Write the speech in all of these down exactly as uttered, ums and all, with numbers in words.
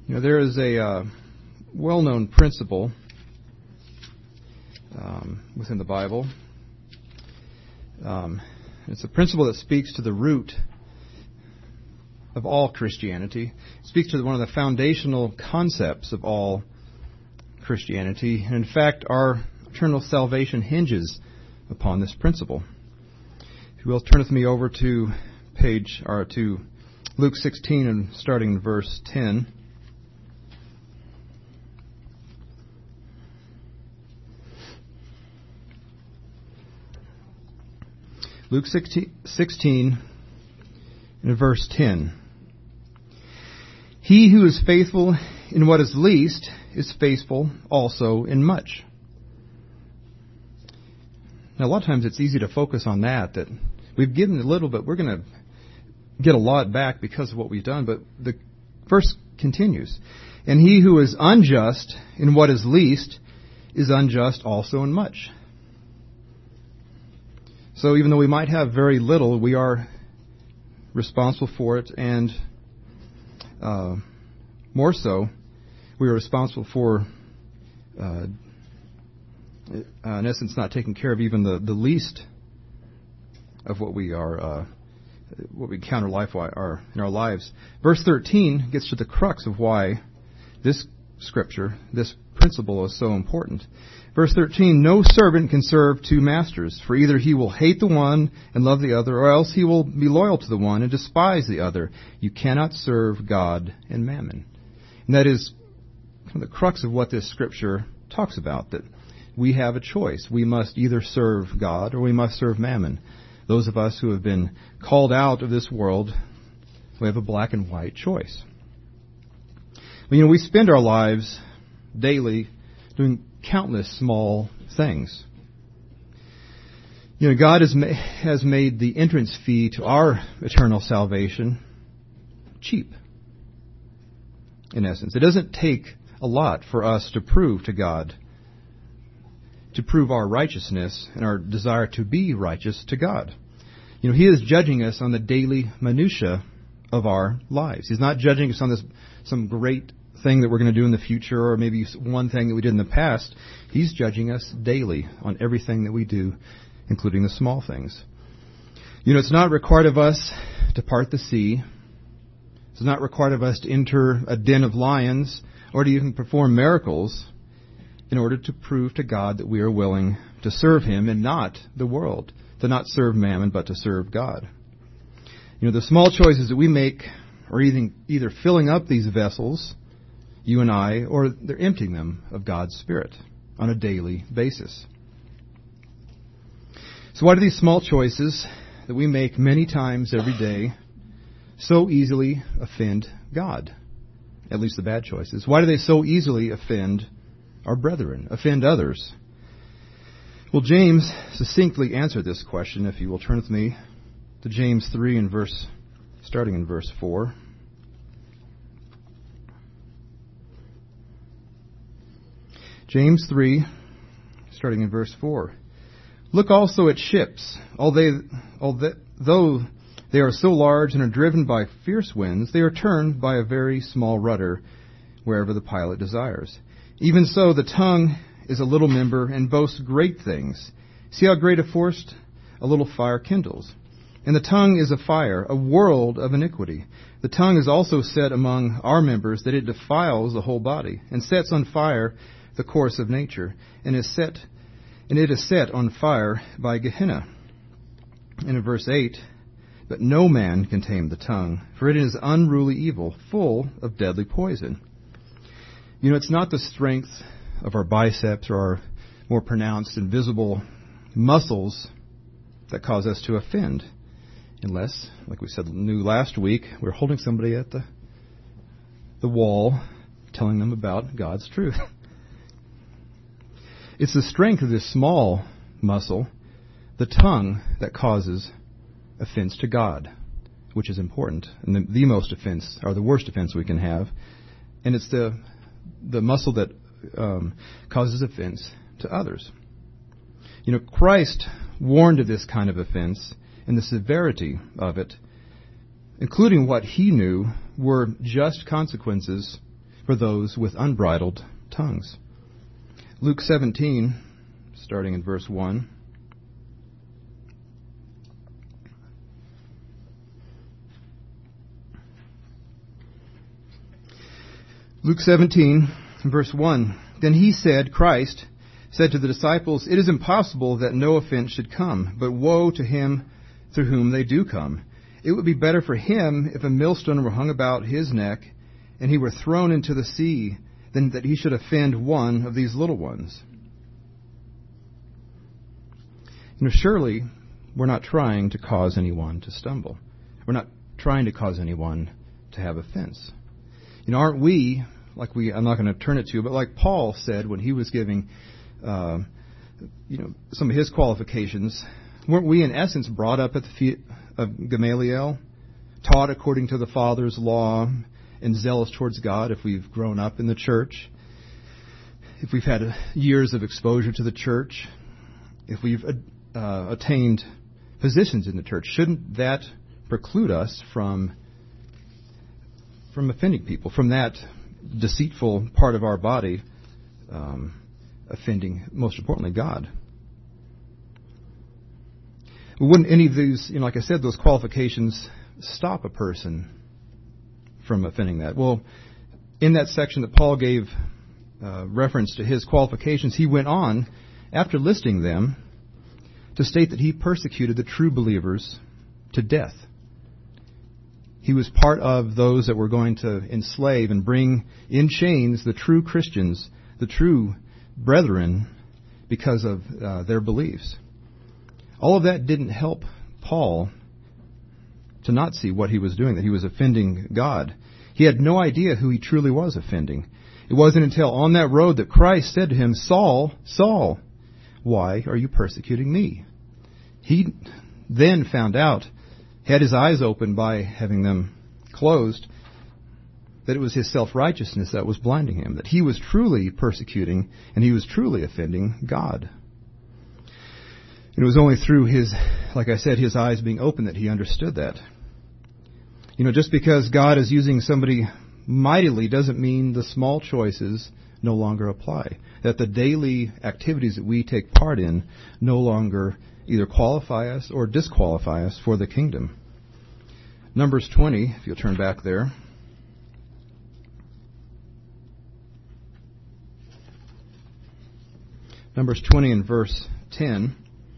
You know, there is a uh, well-known principle um, within the Bible. Um, it's a principle that speaks to the root of all Christianity. It speaks to one of the foundational concepts of all Christianity. And in fact, our eternal salvation hinges upon this principle. If you will, turn with me over to page or to Luke sixteen and starting in verse ten. Luke sixteen and verse ten. He who is faithful in what is least is faithful also in much. Now, a lot of times it's easy to focus on that, that we've given a little, but we're going to get a lot back because of what we've done. But the verse continues. And he who is unjust in what is least is unjust also in much. So even though we might have very little, we are responsible for it, and uh, more so, we are responsible for, uh, uh, in essence, not taking care of even the, the least of what we are, uh, what we encounter life are in our lives. Verse thirteen gets to the crux of why this scripture, this principle, is so important. Verse thirteen, no servant can serve two masters, for either he will hate the one and love the other, or else he will be loyal to the one and despise the other. You cannot serve God and mammon. And that is kind of the crux of what this scripture talks about, that we have a choice. We must either serve God or we must serve mammon. Those of us who have been called out of this world, we have a black and white choice. Well, you know, we spend our lives daily doing countless small things. You know, God has, ma- has made the entrance fee to our eternal salvation cheap, in essence. It doesn't take a lot for us to prove to God, to prove our righteousness and our desire to be righteous to God. You know, He is judging us on the daily minutia of our lives. He's not judging us on this some great thing that we're going to do in the future, or maybe one thing that we did in the past. He's judging us daily on everything that we do, including the small things. You know, it's not required of us to part the sea. It's not required of us to enter a den of lions or to even perform miracles in order to prove to God that we are willing to serve Him and not the world, to not serve mammon but to serve God. You know, the small choices that we make are either, either filling up these vessels, you and I, or they're emptying them of God's Spirit on a daily basis. So why do these small choices that we make many times every day so easily offend God? At least the bad choices. Why do they so easily offend our brethren, offend others? Well, James succinctly answered this question, if you will turn with me to James three and verse, starting in verse four. James three, starting in verse four. Look also at ships. Although they are so large and are driven by fierce winds, they are turned by a very small rudder wherever the pilot desires. Even so, the tongue is a little member and boasts great things. See how great a force a little fire kindles. And the tongue is a fire, a world of iniquity. The tongue is also set among our members, that it defiles the whole body, and sets on fire the course of nature, and is set, and it is set on fire by Gehenna. And in verse eight, but no man can tame the tongue, for it is unruly evil, full of deadly poison. You know, it's not the strength of our biceps or our more pronounced and visible muscles that cause us to offend, unless, like we said knew last week, we're holding somebody at the the wall, telling them about God's truth. It's the strength of this small muscle, the tongue, that causes offense to God, which is important. And the, the most offense, or the worst offense we can have. And it's the the muscle that um, causes offense to others. You know, Christ warned of this kind of offense and the severity of it, including what He knew were just consequences for those with unbridled tongues. Luke seventeen, starting in verse one. Luke seventeen, verse one. Then he said, Christ said to the disciples, "It is impossible that no offense should come, but woe to him through whom they do come. It would be better for him if a millstone were hung about his neck, and he were thrown into the sea, than that he should offend one of these little ones." You know, surely we're not trying to cause anyone to stumble. We're not trying to cause anyone to have offense. You know, aren't we, like we, I'm not going to turn it to you, but like Paul said when he was giving, uh, you know, some of his qualifications, weren't we in essence brought up at the feet of Gamaliel, taught according to the Father's law, and zealous towards God if we've grown up in the church, if we've had years of exposure to the church, if we've uh, attained positions in the church? Shouldn't that preclude us from from offending people, from that deceitful part of our body um, offending, most importantly, God? Wouldn't any of these, you know, like I said, those qualifications stop a person from offending that? Well, in that section that Paul gave uh, reference to his qualifications, he went on, after listing them, to state that he persecuted the true believers to death. He was part of those that were going to enslave and bring in chains the true Christians, the true brethren, because of uh, their beliefs. All of that didn't help Paul to not see what he was doing, that he was offending God. He had no idea who he truly was offending. It wasn't until on that road that Christ said to him, "Saul, Saul, why are you persecuting me?" He then found out, had his eyes opened by having them closed, that it was his self-righteousness that was blinding him, that he was truly persecuting and he was truly offending God. And it was only through his, like I said, his eyes being open that he understood that. You know, just because God is using somebody mightily doesn't mean the small choices no longer apply, that the daily activities that we take part in no longer either qualify us or disqualify us for the kingdom. Numbers twenty, if you'll turn back there. Numbers twenty and verse ten.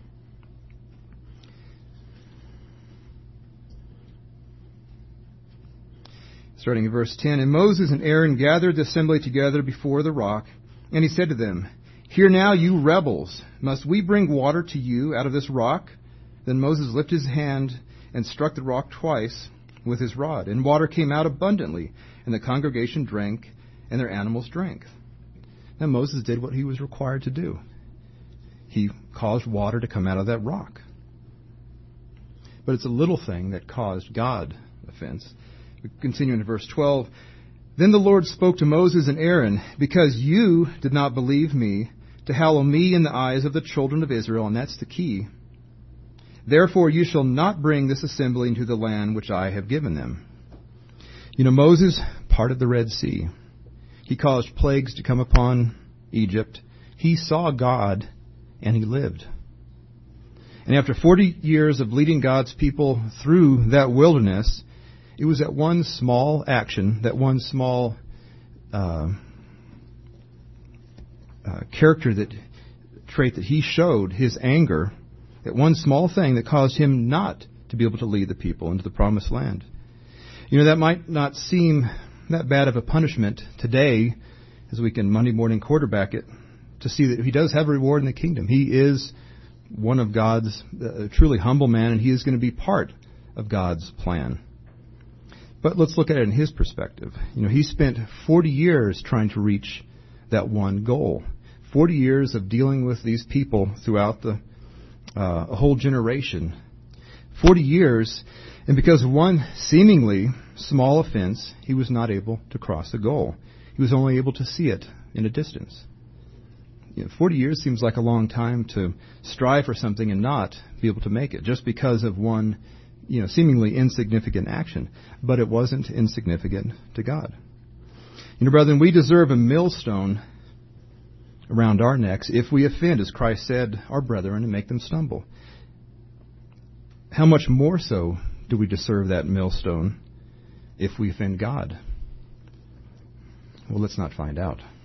Starting in verse ten, "And Moses and Aaron gathered the assembly together before the rock, and he said to them, 'Hear now, you rebels, must we bring water to you out of this rock?' Then Moses lifted his hand and struck the rock twice with his rod, and water came out abundantly, and the congregation drank, and their animals drank." Now Moses did what he was required to do. He caused water to come out of that rock. But it's a little thing that caused God offense. We continue in verse twelve. "Then the Lord spoke to Moses and Aaron, 'Because you did not believe me, to hallow me in the eyes of the children of Israel,'" and that's the key, "'therefore you shall not bring this assembly into the land which I have given them.'" You know, Moses parted the Red Sea. He caused plagues to come upon Egypt. He saw God, and he lived. And after forty years of leading God's people through that wilderness, it was that one small action, that one small uh, uh, character that trait that he showed, his anger, that one small thing that caused him not to be able to lead the people into the promised land. You know, that might not seem that bad of a punishment today, as we can Monday morning quarterback it, to see that he does have a reward in the kingdom. He is one of God's, uh, truly humble man, and he is going to be part of God's plan. But let's look at it in his perspective. You know, he spent forty years trying to reach that one goal. forty years of dealing with these people throughout the uh, a whole generation. forty years, and because of one seemingly small offense, he was not able to cross the goal. He was only able to see it in a distance. You know, forty years seems like a long time to strive for something and not be able to make it, just because of one, you know, seemingly insignificant action. But it wasn't insignificant to God. You know, brethren, we deserve a millstone around our necks if we offend, as Christ said, our brethren, and make them stumble. How much more so do we deserve that millstone if we offend God? Well, let's not find out.